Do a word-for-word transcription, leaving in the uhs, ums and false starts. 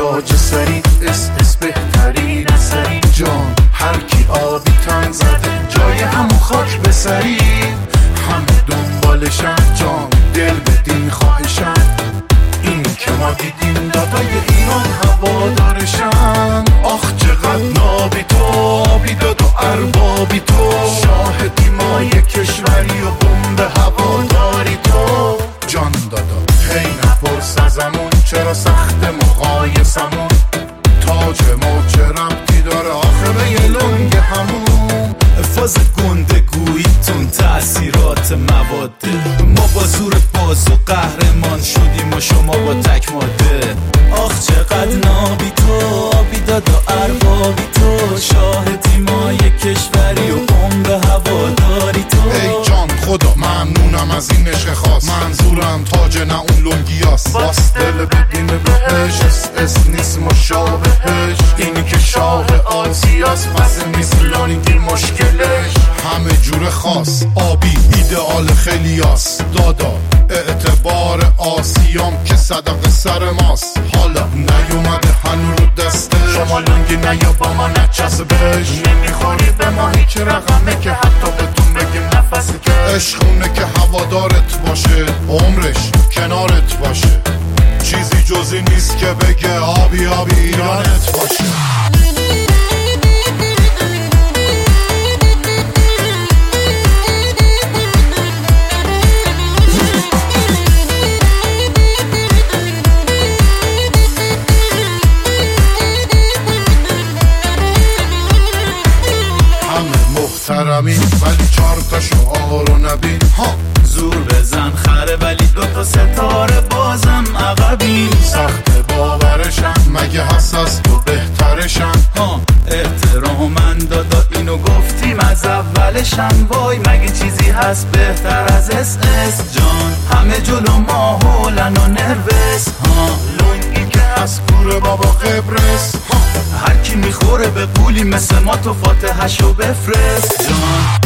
تاج سری اس اس بهترین اثری جان هر کی آبی تن زده جای همون خاک به سری همه دنبالشن جان دل بدین خواهشن این که ما دیدیم دادای ایران هوادارشن آخ چقدر نابی تو آبی داد و اربابی تو شاهدی مای کشوری و بمب هواداری تو جان دادا هی نپرس ازمون چرا سخت مقایسمون تاج ما چه ربطی داره آخه به یه لنگ همون فاز گندگوییتون تأثیرات مواده ما با زور باز و قهرمان شدیم و شما با تک ماده آخ چقدر نابی تو آبی داد و اربابی تو شاهدی مای کشوری و بمب هواداری تو ای جان خدا ممنونم از این عشق خاص منظورم تاج نه اون لنگیاست باس دل ببین بهش اس اس نیست مشابهش اینی که شاه آسیاست واسه نیست لانگی مشکلش همه جور خاص آبی ایدئال خیلیاست دادا اعتبار آسیام که صدق سر ماست حالا نیومده هنو رو دسته شما لنگی نیا با ما نچسبش نمیخوری به ما هیچ رقمه که حتی بهتون بگیم نفسی که عشقونه که هوادارت باشه عمرش کنارت باشه چیزی جزی نیست که بگه آبی آبی ایرانت باشه محترمین ولی چار تا شعار و نبین ها زور بزن خره ولی دو تا ستاره بازم عقبین سخت باورشن مگه حساس تو بهترشن ها احترامن دادا اینو گفتیم از اولشن وای مگه چیزی هست بهتر از اس اس جان همه جلو ما هولن و نروس ها لنگی که از کوره بابا قبرس هر کی میخوره به پولی مثل ما تو فاتحشو بفرست جان